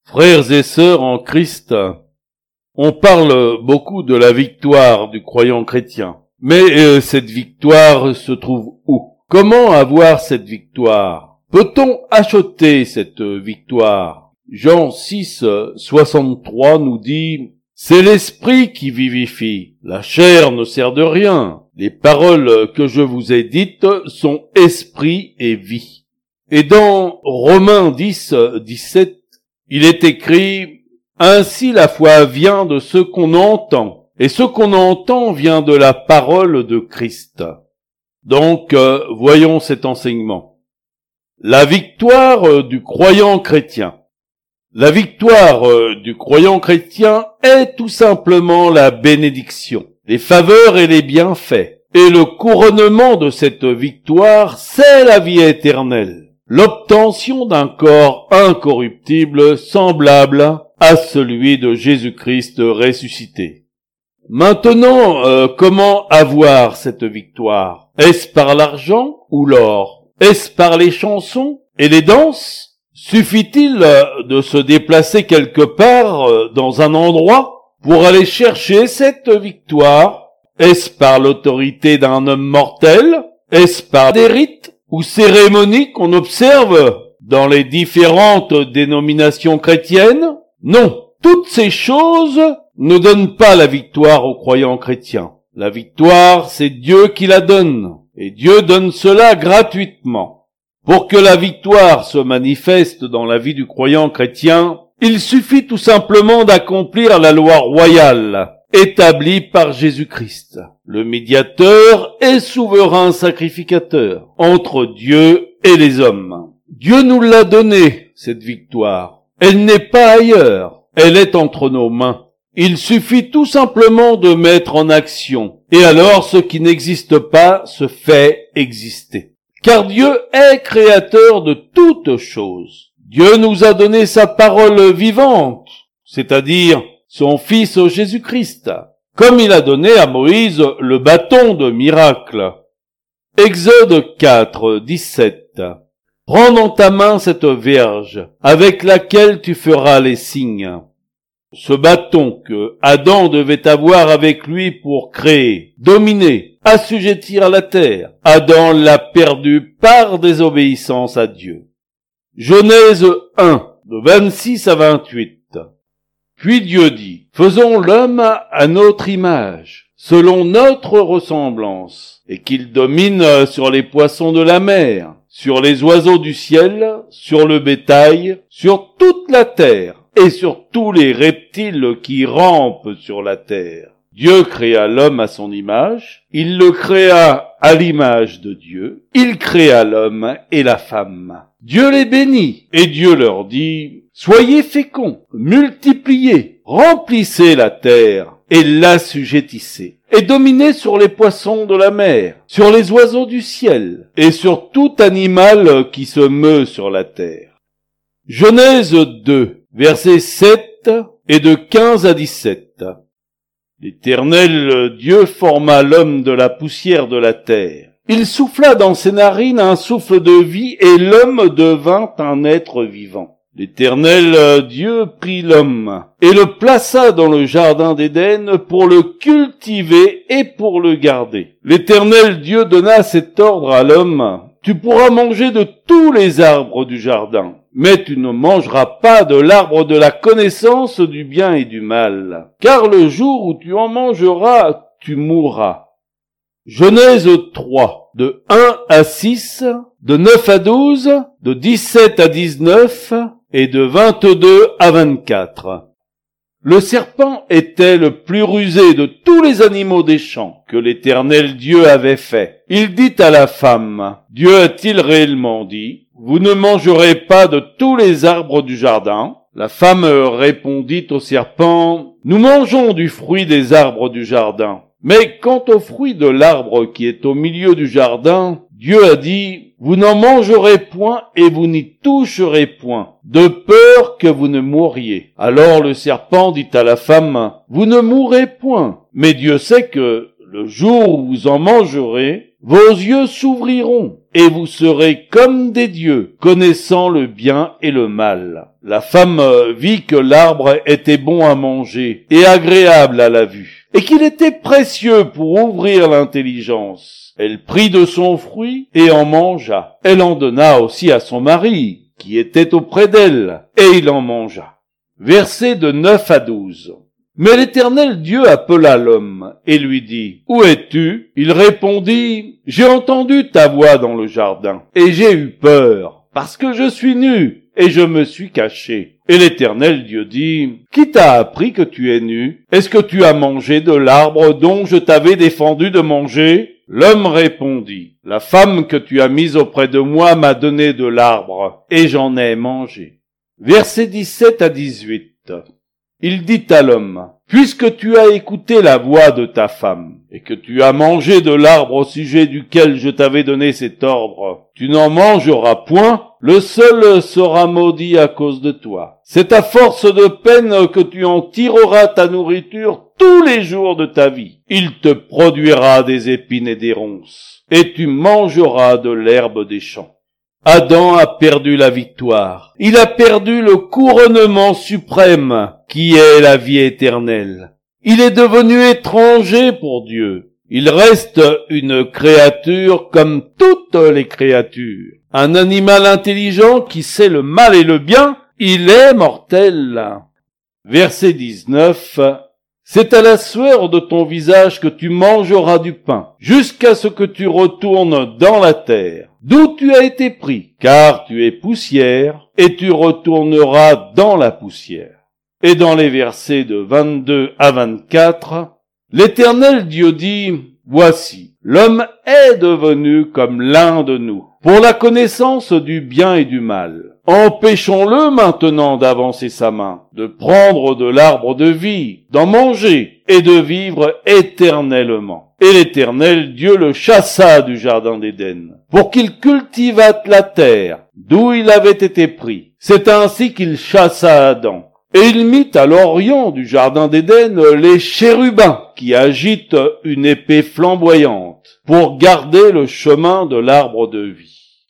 Frères et sœurs en Christ, on parle beaucoup de la victoire du croyant chrétien. Mais cette victoire se trouve où? Comment avoir cette victoire? Peut-on acheter cette victoire? Jean 6, 63 nous dit « C'est l'esprit qui vivifie, la chair ne sert de rien. Les paroles que je vous ai dites sont esprit et vie. » Et dans Romains 10, 17, il est écrit « Ainsi la foi vient de ce qu'on entend, et ce qu'on entend vient de la parole de Christ. » Donc, voyons cet enseignement. La victoire du croyant chrétien. La victoire du croyant chrétien est tout simplement la bénédiction, les faveurs et les bienfaits. Et le couronnement de cette victoire, c'est la vie éternelle. L'obtention d'un corps incorruptible semblable à celui de Jésus-Christ ressuscité. Maintenant, comment avoir cette victoire? Est-ce par l'argent ou l'or? Est-ce par les chansons et les danses? Suffit-il de se déplacer quelque part dans un endroit pour aller chercher cette victoire? Est-ce par l'autorité d'un homme mortel? Est-ce par des rites ou cérémonies qu'on observe dans les différentes dénominations chrétiennes? Non, toutes ces choses ne donnent pas la victoire aux croyants chrétiens. La victoire, c'est Dieu qui la donne, et Dieu donne cela gratuitement. Pour que la victoire se manifeste dans la vie du croyant chrétien, il suffit tout simplement d'accomplir la loi royale, établi par Jésus-Christ, le médiateur et souverain sacrificateur entre Dieu et les hommes. Dieu nous l'a donnée, cette victoire. Elle n'est pas ailleurs, elle est entre nos mains. Il suffit tout simplement de mettre en action, et alors ce qui n'existe pas se fait exister. Car Dieu est créateur de toutes choses. Dieu nous a donné sa parole vivante, c'est-à-dire son Fils Jésus-Christ, comme il a donné à Moïse le bâton de miracle. Exode 4, 17. Prends dans ta main cette verge, avec laquelle tu feras les signes. Ce bâton que Adam devait avoir avec lui pour créer, dominer, assujettir la terre, Adam l'a perdu par désobéissance à Dieu. Genèse 1, de 26 à 28. Puis Dieu dit, « Faisons l'homme à notre image, selon notre ressemblance, et qu'il domine sur les poissons de la mer, sur les oiseaux du ciel, sur le bétail, sur toute la terre, et sur tous les reptiles qui rampent sur la terre. » Dieu créa l'homme à son image, il le créa à l'image de Dieu, il créa l'homme et la femme. Dieu les bénit, et Dieu leur dit, « Soyez féconds, multipliez, remplissez la terre, et l'assujettissez, et dominez sur les poissons de la mer, sur les oiseaux du ciel, et sur tout animal qui se meut sur la terre. » Genèse 2, versets 7 et de 15 à 17. L'Éternel Dieu forma l'homme de la poussière de la terre. Il souffla dans ses narines un souffle de vie, et l'homme devint un être vivant. L'Éternel Dieu prit l'homme et le plaça dans le jardin d'Éden pour le cultiver et pour le garder. L'Éternel Dieu donna cet ordre à l'homme, « Tu pourras manger de tous les arbres du jardin, mais tu ne mangeras pas de l'arbre de la connaissance du bien et du mal, car le jour où tu en mangeras, tu mourras. » Genèse 3, de 1 à 6, de 9 à 12, de 17 à 19 et de 22 à 24. Le serpent était le plus rusé de tous les animaux des champs que l'Éternel Dieu avait fait. Il dit à la femme, « Dieu a-t-il réellement dit, vous ne mangerez pas de tous les arbres du jardin ?» La femme répondit au serpent, « Nous mangeons du fruit des arbres du jardin. Mais quant au fruit de l'arbre qui est au milieu du jardin, Dieu a dit, vous n'en mangerez point et vous n'y toucherez point, de peur que vous ne mouriez. » Alors le serpent dit à la femme, vous ne mourrez point, mais Dieu sait que le jour où vous en mangerez, vos yeux s'ouvriront et vous serez comme des dieux, connaissant le bien et le mal. La femme vit que l'arbre était bon à manger et agréable à la vue, et qu'il était précieux pour ouvrir l'intelligence. Elle prit de son fruit et en mangea. Elle en donna aussi à son mari, qui était auprès d'elle, et il en mangea. Versets de 9 à 12. Mais l'Éternel Dieu appela l'homme et lui dit, « Où es-tu » Il répondit, « J'ai entendu ta voix dans le jardin, et j'ai eu peur, parce que je suis nu, et je me suis caché. » Et l'Éternel Dieu dit, « Qui t'a appris que tu es nu? Est-ce que tu as mangé de l'arbre dont je t'avais défendu de manger ?» L'homme répondit, « La femme que tu as mise auprès de moi m'a donné de l'arbre, et j'en ai mangé. » Versets 17 à 18. Il dit à l'homme, « Puisque tu as écouté la voix de ta femme, et que tu as mangé de l'arbre au sujet duquel je t'avais donné cet ordre, tu n'en mangeras point, le seul sera maudit à cause de toi. C'est à force de peine que tu en tireras ta nourriture tous les jours de ta vie. Il te produira des épines et des ronces, et tu mangeras de l'herbe des champs. » Adam a perdu la victoire. Il a perdu le couronnement suprême qui est la vie éternelle. Il est devenu étranger pour Dieu. Il reste une créature comme toutes les créatures. Un animal intelligent qui sait le mal et le bien, il est mortel. Verset 19. C'est à la sueur de ton visage que tu mangeras du pain, jusqu'à ce que tu retournes dans la terre, d'où tu as été pris, car tu es poussière, et tu retourneras dans la poussière. Et dans les versets de 22 à 24, l'Éternel Dieu dit, « Voici, l'homme est devenu comme l'un de nous, pour la connaissance du bien et du mal. Empêchons-le maintenant d'avancer sa main, de prendre de l'arbre de vie, d'en manger et de vivre éternellement. » Et l'Éternel Dieu le chassa du jardin d'Éden, pour qu'il cultivât la terre, d'où il avait été pris. C'est ainsi qu'il chassa Adam. Et il mit à l'orient du jardin d'Éden les chérubins qui agitent une épée flamboyante pour garder le chemin de l'arbre de vie.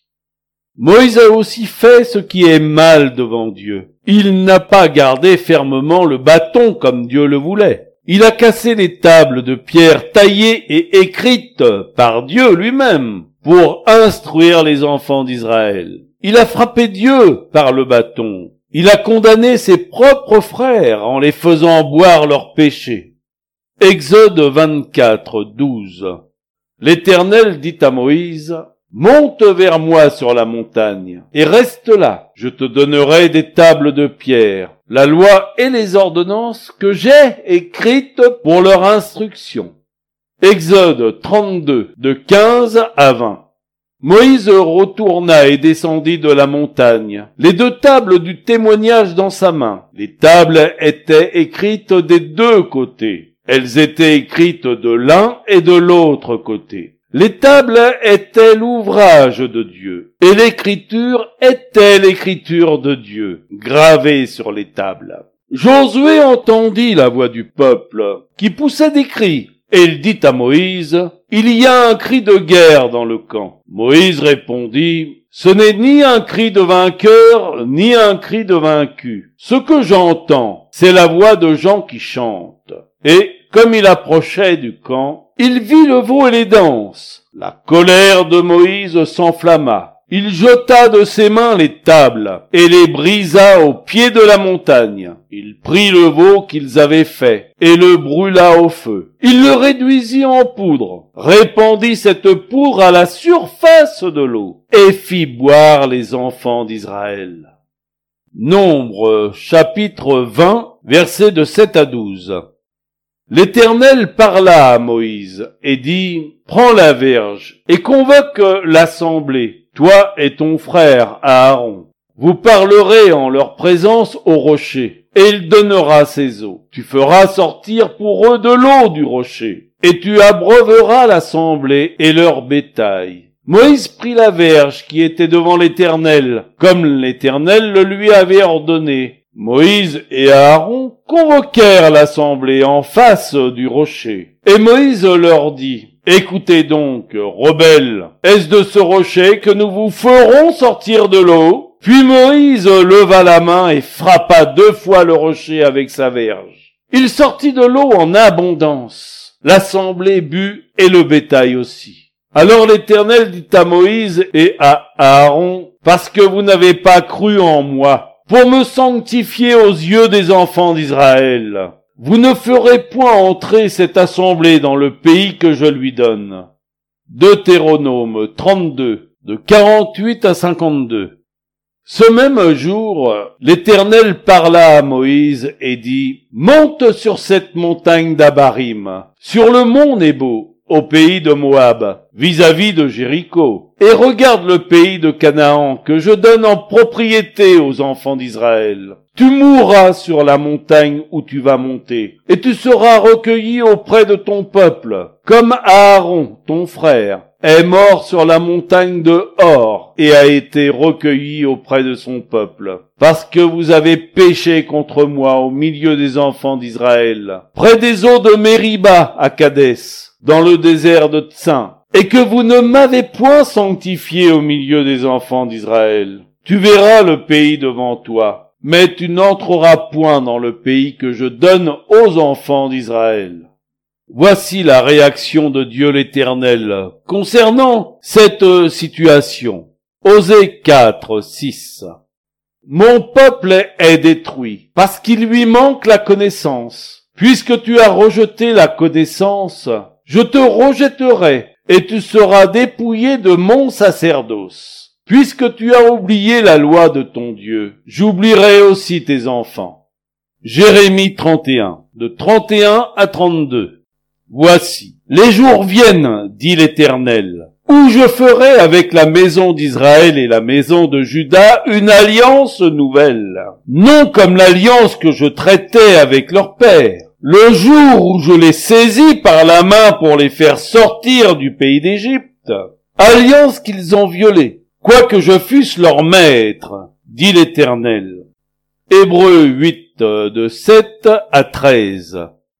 Moïse a aussi fait ce qui est mal devant Dieu. Il n'a pas gardé fermement le bâton comme Dieu le voulait. Il a cassé les tables de pierre taillées et écrites par Dieu lui-même pour instruire les enfants d'Israël. Il a frappé Dieu par le bâton. Il a condamné ses propres frères en les faisant boire leurs péchés. Exode 24, 12. L'Éternel dit à Moïse, « Monte vers moi sur la montagne, et reste là. Je te donnerai des tables de pierre, la loi et les ordonnances que j'ai écrites pour leur instruction. » Exode 32, de 15 à 20. Moïse retourna et descendit de la montagne, les 2 tables du témoignage dans sa main. Les tables étaient écrites des 2 côtés. Elles étaient écrites de l'un et de l'autre côté. Les tables étaient l'ouvrage de Dieu, et l'écriture était l'écriture de Dieu, gravée sur les tables. Josué entendit la voix du peuple, qui poussait des cris, et il dit à Moïse, « Il y a un cri de guerre dans le camp. » Moïse répondit, « Ce n'est ni un cri de vainqueur, ni un cri de vaincu. Ce que j'entends, c'est la voix de gens qui chantent. » Et, comme il approchait du camp, il vit le veau et les danses. La colère de Moïse s'enflamma. Il jeta de ses mains les tables et les brisa au pied de la montagne. Il prit le veau qu'ils avaient fait et le brûla au feu. Il le réduisit en poudre, répandit cette poudre à la surface de l'eau et fit boire les enfants d'Israël. Nombre, chapitre 20, versets de 7 à 12. L'Éternel parla à Moïse et dit, « Prends la verge et convoque l'assemblée, toi et ton frère Aaron. Vous parlerez en leur présence au rocher, et il donnera ses eaux. Tu feras sortir pour eux de l'eau du rocher, et tu abreuveras l'assemblée et leur bétail. » Moïse prit la verge qui était devant l'Éternel, comme l'Éternel le lui avait ordonné. Moïse et Aaron convoquèrent l'assemblée en face du rocher. Et Moïse leur dit, « Écoutez donc, rebelles, est-ce de ce rocher que nous vous ferons sortir de l'eau? Puis Moïse leva la main et frappa 2 fois le rocher avec sa verge. Il sortit de l'eau en abondance. L'assemblée but et le bétail aussi. Alors l'Éternel dit à Moïse et à Aaron, « Parce que vous n'avez pas cru en moi, pour me sanctifier aux yeux des enfants d'Israël, vous ne ferez point entrer cette assemblée dans le pays que je lui donne. » Deutéronome 32, de 48 à 52. Ce même jour, l'Éternel parla à Moïse et dit, « Monte sur cette montagne d'Abarim, sur le mont Nebo, au pays de Moab, vis-à-vis de Jéricho, et regarde le pays de Canaan que je donne en propriété aux enfants d'Israël. Tu mourras sur la montagne où tu vas monter, et tu seras recueilli auprès de ton peuple, comme Aaron, ton frère, est mort sur la montagne de Hor et a été recueilli auprès de son peuple. Parce que vous avez péché contre moi au milieu des enfants d'Israël, près des eaux de Mériba à Kadès, dans le désert de Tsin, et que vous ne m'avez point sanctifié au milieu des enfants d'Israël. Tu verras le pays devant toi, mais tu n'entreras point dans le pays que je donne aux enfants d'Israël. » Voici la réaction de Dieu l'Éternel concernant cette situation. Osée 4, 6. Mon peuple est détruit parce qu'il lui manque la connaissance. Puisque tu as rejeté la connaissance, je te rejetterai et tu seras dépouillé de mon sacerdoce. Puisque tu as oublié la loi de ton Dieu, j'oublierai aussi tes enfants. Jérémie 31, de 31 à 32. Voici, les jours viennent, dit l'Éternel, où je ferai avec la maison d'Israël et la maison de Juda une alliance nouvelle, non comme l'alliance que je traitais avec leur père, le jour où je les saisis par la main pour les faire sortir du pays d'Égypte, alliance qu'ils ont violée, quoique je fusse leur maître, dit l'Éternel. Hébreux 8, de 7 à 13.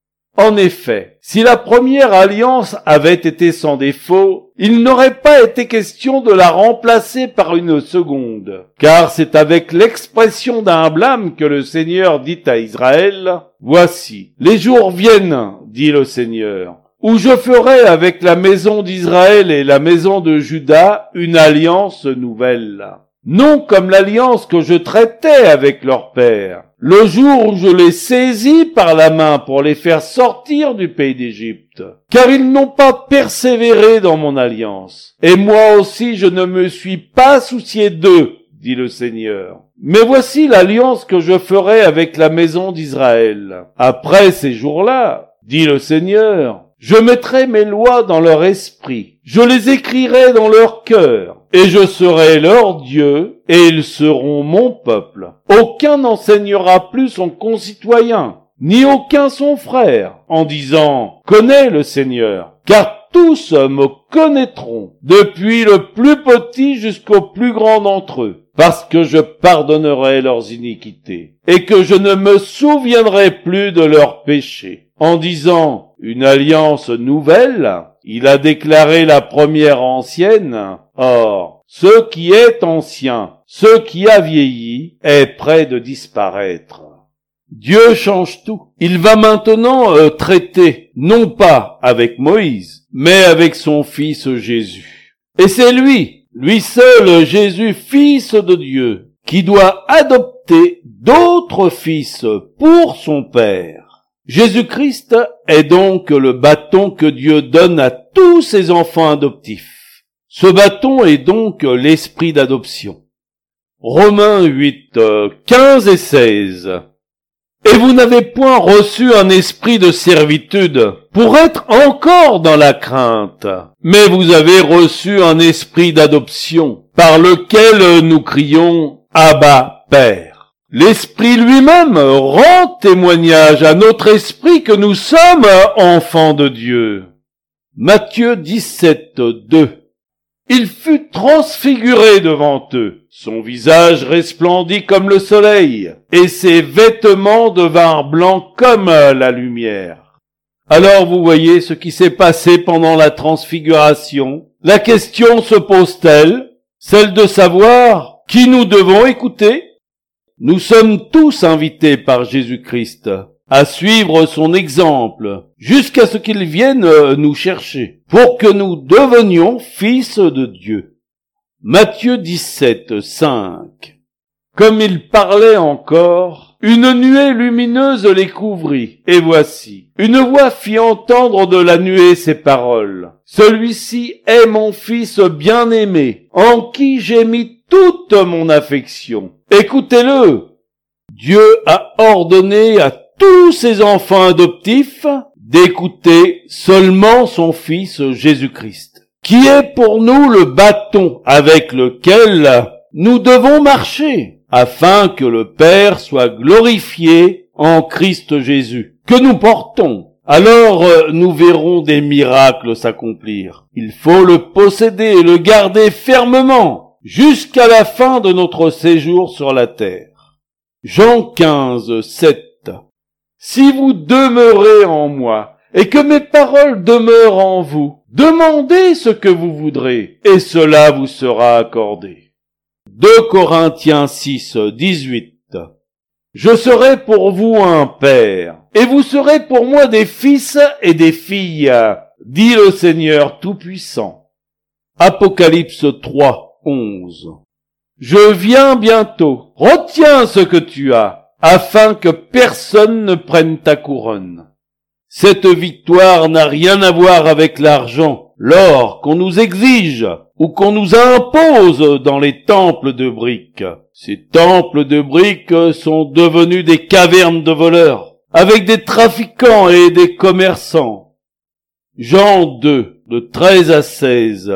En effet, si la première alliance avait été sans défaut, il n'aurait pas été question de la remplacer par une seconde, car c'est avec l'expression d'un blâme que le Seigneur dit à Israël, « Voici, les jours viennent, dit le Seigneur, où je ferai avec la maison d'Israël et la maison de Juda une alliance nouvelle. » Non comme l'alliance que je traitais avec leur père, le jour où je les saisis par la main pour les faire sortir du pays d'Égypte, car ils n'ont pas persévéré dans mon alliance, et moi aussi je ne me suis pas soucié d'eux, dit le Seigneur. Mais voici l'alliance que je ferai avec la maison d'Israël. Après ces jours-là, dit le Seigneur, je mettrai mes lois dans leur esprit, je les écrirai dans leur cœur, et je serai leur Dieu, et ils seront mon peuple. Aucun n'enseignera plus son concitoyen, ni aucun son frère, en disant « Connais le Seigneur », car tous me connaîtront, depuis le plus petit jusqu'au plus grand d'entre eux, parce que je pardonnerai leurs iniquités, et que je ne me souviendrai plus de leurs péchés. En disant « Une alliance nouvelle », il a déclaré la première ancienne. Or, ce qui est ancien, ce qui a vieilli, est près de disparaître. Dieu change tout. Il va maintenant traiter, non pas avec Moïse, mais avec son fils Jésus. Et c'est lui seul, Jésus, fils de Dieu, qui doit adopter d'autres fils pour son Père. Jésus-Christ est donc le bâton que Dieu donne à tous ses enfants adoptifs. Ce bâton est donc l'esprit d'adoption. Romains 8, 15 et 16. Et vous n'avez point reçu un esprit de servitude pour être encore dans la crainte, mais vous avez reçu un esprit d'adoption par lequel nous crions « Abba, Père ». L'Esprit lui-même rend témoignage à notre esprit que nous sommes enfants de Dieu. Matthieu 17, 2. Il fut transfiguré devant eux. Son visage resplendit comme le soleil, et ses vêtements devinrent blancs comme la lumière. Alors vous voyez ce qui s'est passé pendant la transfiguration. La question se pose-t-elle, celle de savoir qui nous devons écouter? Nous sommes tous invités par Jésus-Christ à suivre son exemple jusqu'à ce qu'il vienne nous chercher pour que nous devenions fils de Dieu. Matthieu 17, 5. Comme il parlait encore, une nuée lumineuse les couvrit, et voici, une voix fit entendre de la nuée ces paroles. Celui-ci est mon fils bien-aimé, en qui j'ai mis toute mon affection. Écoutez-le. Dieu a ordonné à tous ses enfants adoptifs d'écouter seulement son Fils Jésus-Christ, qui est pour nous le bâton avec lequel nous devons marcher, afin que le Père soit glorifié en Christ Jésus, que nous portons. Alors nous verrons des miracles s'accomplir. Il faut le posséder et le garder fermement jusqu'à la fin de notre séjour sur la terre. Jean 15, 7. Si vous demeurez en moi et que mes paroles demeurent en vous, demandez ce que vous voudrez et cela vous sera accordé. 2 Corinthiens 6, 18. Je serai pour vous un père, et vous serez pour moi des fils et des filles, dit le Seigneur Tout-Puissant. Apocalypse 3, 11. Je viens bientôt, retiens ce que tu as, afin que personne ne prenne ta couronne. Cette victoire n'a rien à voir avec l'argent, l'or qu'on nous exige ou qu'on nous impose dans les temples de briques. Ces temples de briques sont devenus des cavernes de voleurs, avec des trafiquants et des commerçants. Jean 2, de 13 à 16.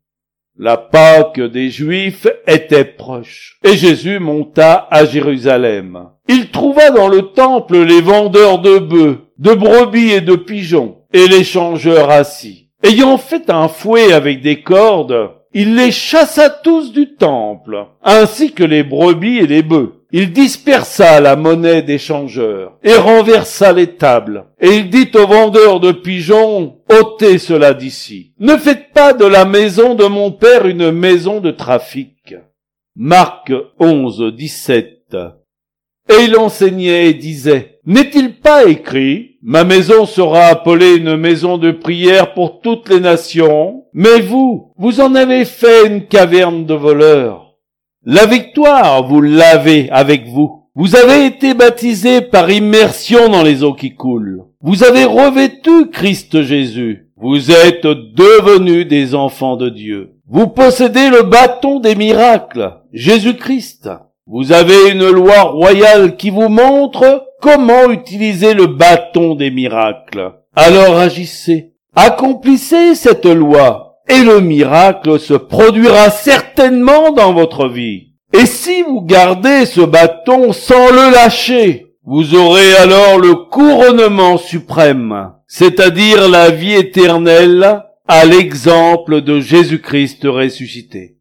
La Pâque des Juifs était proche, et Jésus monta à Jérusalem. Il trouva dans le temple les vendeurs de bœufs, de brebis et de pigeons, et les changeurs assis. Ayant fait un fouet avec des cordes, il les chassa tous du temple, ainsi que les brebis et les bœufs. Il dispersa la monnaie des changeurs, et renversa les tables. Et il dit aux vendeurs de pigeons, ôtez cela d'ici. Ne faites pas de la maison de mon père une maison de trafic. Marc 11, 17. Et il enseignait et disait, n'est-il pas écrit, ma maison sera appelée une maison de prière pour toutes les nations, mais vous en avez fait une caverne de voleurs. La victoire, vous l'avez avec vous. Vous avez été baptisés par immersion dans les eaux qui coulent. Vous avez revêtu Christ Jésus. Vous êtes devenus des enfants de Dieu. Vous possédez le bâton des miracles, Jésus-Christ. Vous avez une loi royale qui vous montre comment utiliser le bâton des miracles. Alors agissez, accomplissez cette loi. Et le miracle se produira certainement dans votre vie. Et si vous gardez ce bâton sans le lâcher, vous aurez alors le couronnement suprême, c'est-à-dire la vie éternelle, à l'exemple de Jésus-Christ ressuscité.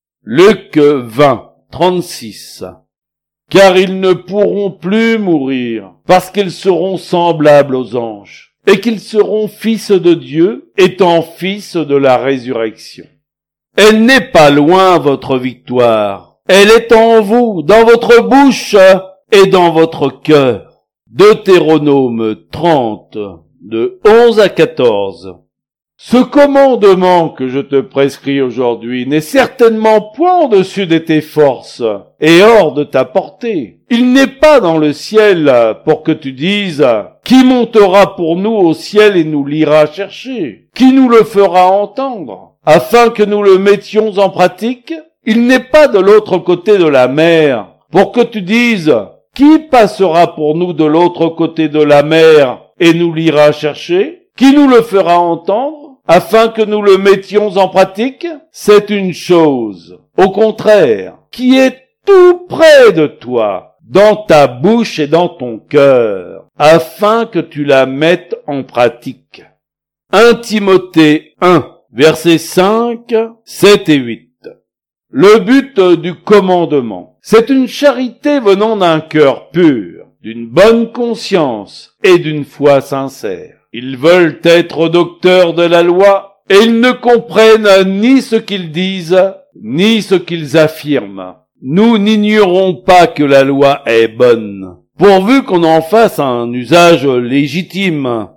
Luc 20, 36. Car ils ne pourront plus mourir, parce qu'ils seront semblables aux anges. Et qu'ils seront fils de Dieu, étant fils de la résurrection. Elle n'est pas loin, votre victoire. Elle est en vous, dans votre bouche et dans votre cœur. Deutéronome 30, de 11 à 14. Ce commandement que je te prescris aujourd'hui n'est certainement point au-dessus de tes forces et hors de ta portée. Il n'est pas dans le ciel pour que tu dises « Qui montera pour nous au ciel et nous l'ira chercher? Qui nous le fera entendre? » Afin que nous le mettions en pratique. Il n'est pas de l'autre côté de la mer pour que tu dises « Qui passera pour nous de l'autre côté de la mer et nous l'ira chercher? Qui nous le fera entendre? » Afin que nous le mettions en pratique, c'est une chose, au contraire, qui est tout près de toi, dans ta bouche et dans ton cœur, afin que tu la mettes en pratique. 1 Timothée 1, versets 5, 7 et 8. Le but du commandement, c'est une charité venant d'un cœur pur, d'une bonne conscience et d'une foi sincère. Ils veulent être docteurs de la loi, et ils ne comprennent ni ce qu'ils disent, ni ce qu'ils affirment. nous n'ignorons pas que la loi est bonne, pourvu qu'on en fasse un usage légitime.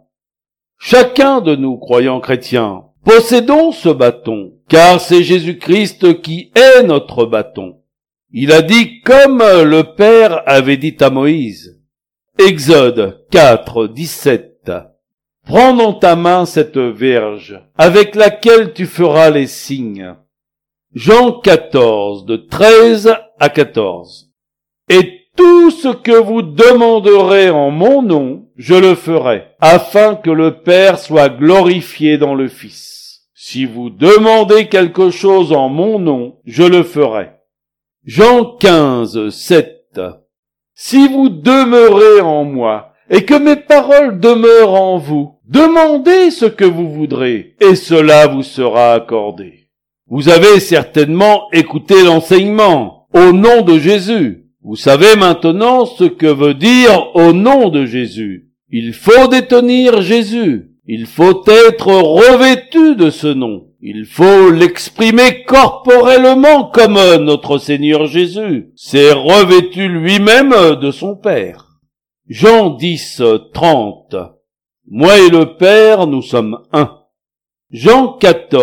Chacun de nous, croyants chrétiens, possédons ce bâton, car c'est Jésus-Christ qui est notre bâton. Il a dit comme le Père avait dit à Moïse. Exode 4, 17. Prends dans ta main cette verge, avec laquelle tu feras les signes. Jean 14, de 13 à 14. Et tout ce que vous demanderez en mon nom, je le ferai, afin que le Père soit glorifié dans le Fils. Si vous demandez quelque chose en mon nom, je le ferai. Jean 15, 7. Si vous demeurez en moi, et que mes paroles demeurent en vous, demandez ce que vous voudrez, et cela vous sera accordé. Vous avez certainement écouté l'enseignement au nom de Jésus. Vous savez maintenant ce que veut dire au nom de Jésus. Il faut détenir Jésus. Il faut être revêtu de ce nom. Il faut l'exprimer corporellement comme notre Seigneur Jésus s'est revêtu lui-même de son Père. Jean 10, 30. Moi et le Père, nous sommes un. Jean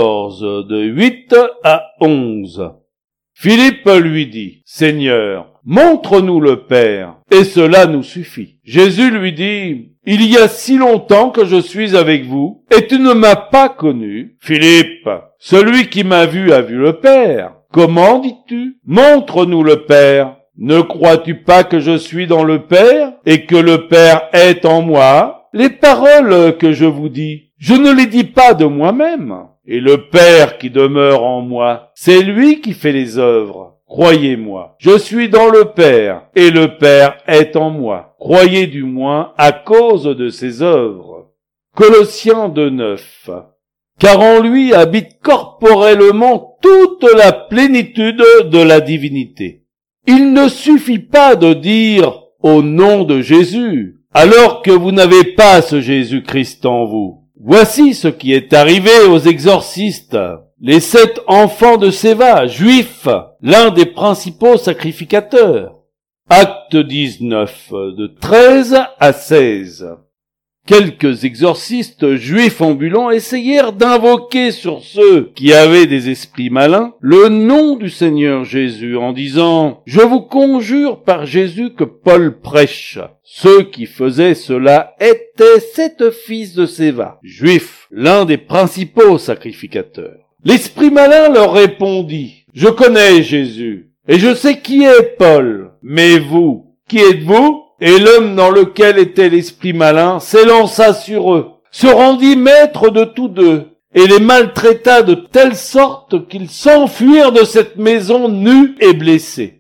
14, de 8 à 11. Philippe lui dit, Seigneur, montre-nous le Père, et cela nous suffit. Jésus lui dit, il y a si longtemps que je suis avec vous, et tu ne m'as pas connu. Philippe, celui qui m'a vu a vu le Père. Comment dis-tu? Montre-nous le Père. Ne crois-tu pas que je suis dans le Père, et que le Père est en moi? Les paroles que je vous dis, je ne les dis pas de moi-même. Et le Père qui demeure en moi, c'est lui qui fait les œuvres. Croyez-moi, je suis dans le Père, et le Père est en moi. Croyez du moins à cause de ses œuvres. Colossiens 2:9. Car en lui habite corporellement toute la plénitude de la divinité. Il ne suffit pas de dire au nom de Jésus, alors que vous n'avez pas ce Jésus-Christ en vous. Voici ce qui est arrivé aux exorcistes. Les 7 enfants de Séva, juifs, l'un des principaux sacrificateurs. Acte 19, de 13 à 16. Quelques exorcistes juifs ambulants essayèrent d'invoquer sur ceux qui avaient des esprits malins le nom du Seigneur Jésus en disant « Je vous conjure par Jésus que Paul prêche ». Ceux qui faisaient cela étaient 7 fils de Séva, juifs, l'un des principaux sacrificateurs. L'esprit malin leur répondit « Je connais Jésus, et je sais qui est Paul, mais vous, qui êtes-vous » Et l'homme dans lequel était l'esprit malin s'élança sur eux, se rendit maître de tous deux, et les maltraita de telle sorte qu'ils s'enfuirent de cette maison nus et blessés.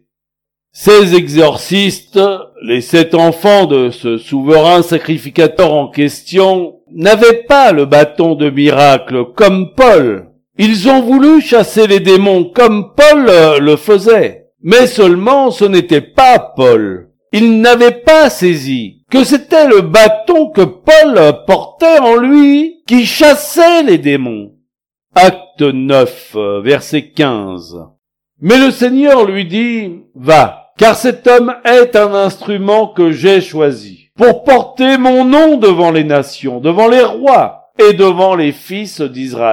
Ces exorcistes, les 7 enfants de ce souverain sacrificateur en question, n'avaient pas le bâton de miracle comme Paul. Ils ont voulu chasser les démons comme Paul le faisait, mais seulement ce n'était pas Paul. Ils n'avaient pas saisi que c'était le bâton que Paul portait en lui qui chassait les démons. Acte 9, verset 15. Mais le Seigneur lui dit, « Va, car cet homme est un instrument que j'ai choisi pour porter mon nom devant les nations, devant les rois et devant les fils d'Israël. »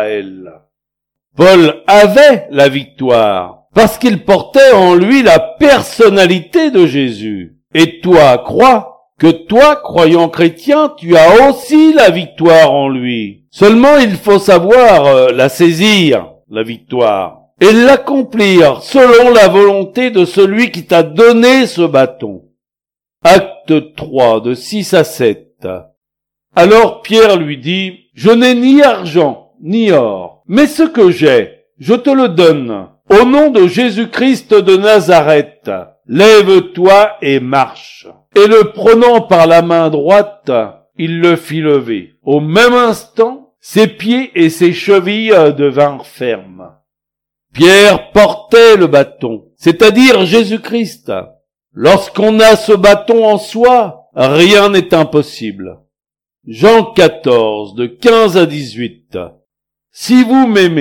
Paul avait la victoire parce qu'il portait en lui la personnalité de Jésus. Et toi, crois que toi, croyant chrétien, tu as aussi la victoire en lui. Seulement, il faut savoir la saisir, la victoire, et l'accomplir selon la volonté de celui qui t'a donné ce bâton. Acte 3, de 6 à 7. Alors Pierre lui dit, « Je n'ai ni argent, ni or, mais ce que j'ai, je te le donne. Au nom de Jésus-Christ de Nazareth, lève-toi et marche. » Et le prenant par la main droite, il le fit lever. Au même instant, ses pieds et ses chevilles devinrent fermes. Pierre portait le bâton, c'est-à-dire Jésus-Christ. Lorsqu'on a ce bâton en soi, rien n'est impossible. Jean 14, de 15 à 18. Si vous m'aimez,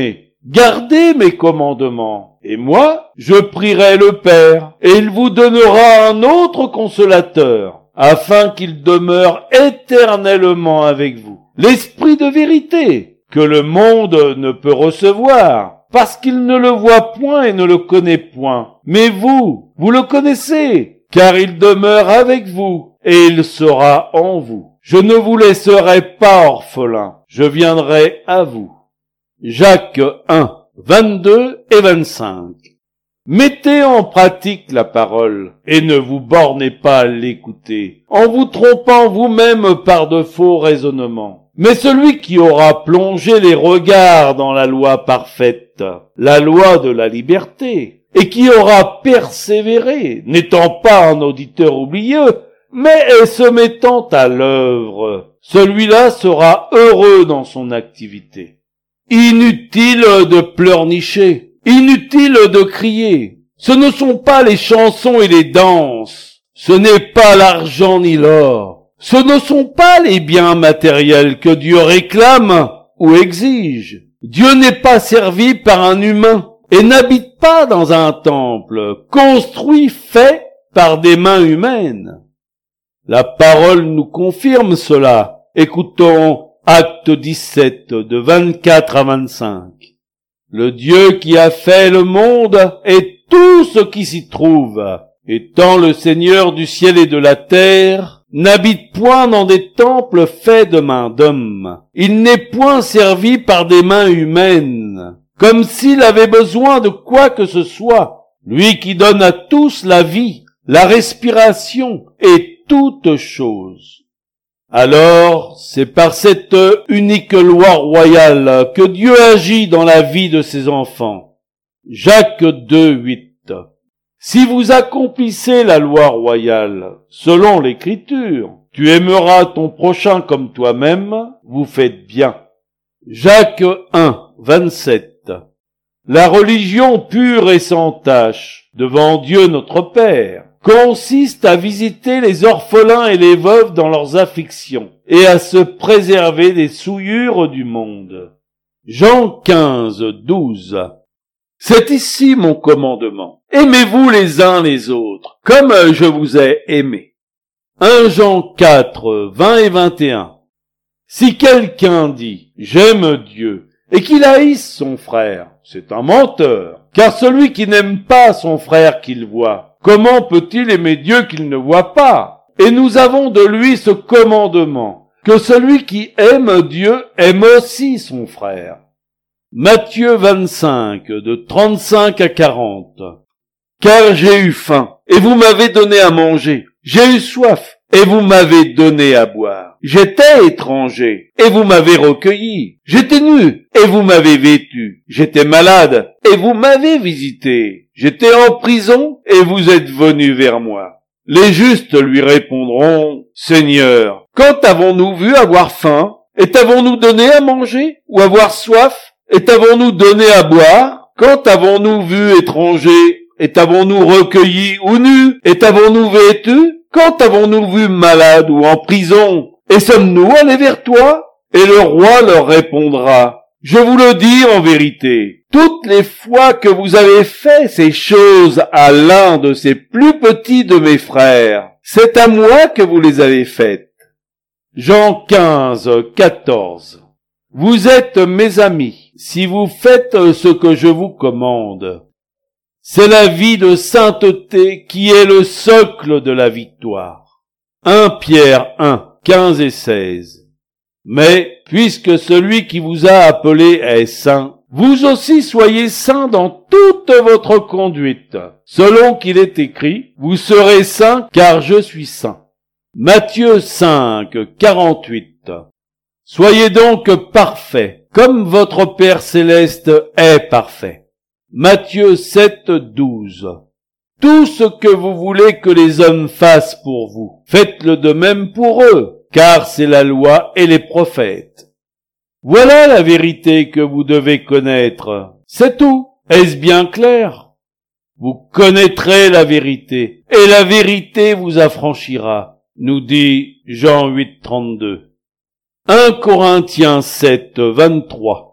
Gardez mes commandements, et moi, je prierai le Père, et il vous donnera un autre consolateur, afin qu'il demeure éternellement avec vous. L'Esprit de vérité, que le monde ne peut recevoir, parce qu'il ne le voit point et ne le connaît point. Mais vous le connaissez, car il demeure avec vous, et il sera en vous. Je ne vous laisserai pas orphelins, je viendrai à vous. Jacques 1, 22 et 25. Mettez en pratique la parole, et ne vous bornez pas à l'écouter, en vous trompant vous-même par de faux raisonnements. Mais celui qui aura plongé les regards dans la loi parfaite, la loi de la liberté, et qui aura persévéré, n'étant pas un auditeur oublieux, mais se mettant à l'œuvre, celui-là sera heureux dans son activité. Inutile de pleurnicher, inutile de crier. Ce ne sont pas les chansons et les danses, ce n'est pas l'argent ni l'or, ce ne sont pas les biens matériels que Dieu réclame ou exige. Dieu n'est pas servi par un humain et n'habite pas dans un temple construit, fait par des mains humaines. La parole nous confirme cela. Écoutons Acte 17, de 24 à 25. Le Dieu qui a fait le monde et tout ce qui s'y trouve, étant le Seigneur du ciel et de la terre, n'habite point dans des temples faits de mains d'hommes. Il n'est point servi par des mains humaines, comme s'il avait besoin de quoi que ce soit. Lui qui donne à tous la vie, la respiration et toutes choses. Alors, c'est par cette unique loi royale que Dieu agit dans la vie de ses enfants. Jacques 2, 8. Si vous accomplissez la loi royale, selon l'Écriture, tu aimeras ton prochain comme toi-même, vous faites bien. Jacques 1, 27. La religion pure et sans tache, devant Dieu notre Père, consiste à visiter les orphelins et les veuves dans leurs afflictions, et à se préserver des souillures du monde. Jean 15, 12. C'est ici mon commandement. Aimez-vous les uns les autres, comme je vous ai aimé. 1 Jean 4, 20 et 21. Si quelqu'un dit « J'aime Dieu » et qu'il haïsse son frère, c'est un menteur, car celui qui n'aime pas son frère qu'il voit, comment peut-il aimer Dieu qu'il ne voit pas? Et nous avons de lui ce commandement, que celui qui aime Dieu aime aussi son frère. Matthieu 25, de 35 à 40. Car j'ai eu faim, et vous m'avez donné à manger. J'ai eu soif, et vous m'avez donné à boire. J'étais étranger, et vous m'avez recueilli. J'étais nu, et vous m'avez vêtu. J'étais malade, et vous m'avez visité. J'étais en prison, et vous êtes venus vers moi. Les justes lui répondront, Seigneur, quand avons-nous vu avoir faim, et t'avons-nous donné à manger, ou avoir soif, et t'avons-nous donné à boire? Quand avons-nous vu étranger, et t'avons-nous recueilli, ou nu, et t'avons-nous vêtu? Quand avons-nous vu malade ou en prison, et sommes-nous allés vers toi? Et le roi leur répondra, je vous le dis en vérité, toutes les fois que vous avez fait ces choses à l'un de ces plus petits de mes frères, c'est à moi que vous les avez faites. Jean 15, 14. Vous êtes mes amis, si vous faites ce que je vous commande. C'est la vie de sainteté qui est le socle de la victoire. 1 Pierre 1, 15 et 16. Mais, puisque celui qui vous a appelé est saint, vous aussi soyez saints dans toute votre conduite. Selon qu'il est écrit, vous serez saints car je suis saint. Matthieu 5, 48. Soyez donc parfaits, comme votre Père céleste est parfait. Matthieu 7, 12. Tout ce que vous voulez que les hommes fassent pour vous, faites-le de même pour eux, car c'est la loi et les prophètes. Voilà la vérité que vous devez connaître. C'est tout. Est-ce bien clair? Vous connaîtrez la vérité, et la vérité vous affranchira, nous dit Jean 8, 32. 1 Corinthiens 7, 23.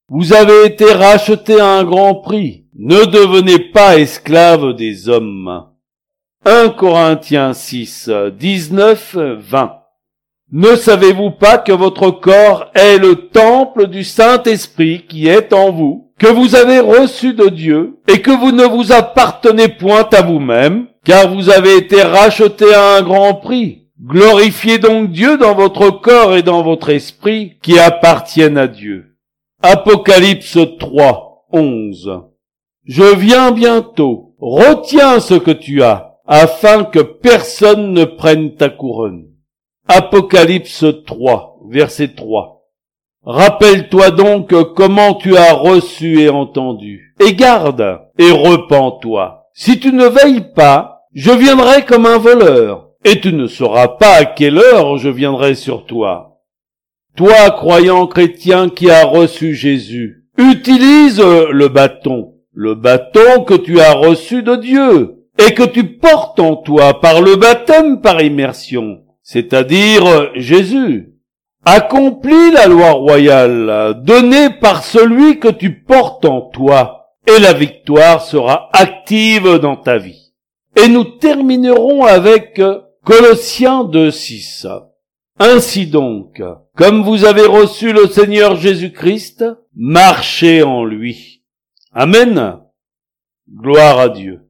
Vous avez été rachetés à un grand prix. Ne devenez pas esclaves des hommes. 1 Corinthiens 6, 19, 20. Ne savez-vous pas que votre corps est le temple du Saint-Esprit qui est en vous, que vous avez reçu de Dieu, et que vous ne vous appartenez point à vous-même, car vous avez été rachetés à un grand prix. Glorifiez donc Dieu dans votre corps et dans votre esprit qui appartiennent à Dieu. Apocalypse 3, 11. Je viens bientôt. Retiens ce que tu as, afin que personne ne prenne ta couronne. Apocalypse 3, verset 3. Rappelle-toi donc comment tu as reçu et entendu, et garde, et repens-toi. Si tu ne veilles pas, je viendrai comme un voleur, et tu ne sauras pas à quelle heure je viendrai sur toi. Toi, croyant chrétien qui as reçu Jésus, utilise le bâton que tu as reçu de Dieu, et que tu portes en toi par le baptême par immersion, c'est-à-dire Jésus. Accomplis la loi royale donnée par celui que tu portes en toi, et la victoire sera active dans ta vie. Et nous terminerons avec Colossiens 2:6. Ainsi donc, comme vous avez reçu le Seigneur Jésus-Christ, marchez en lui. Amen. Gloire à Dieu.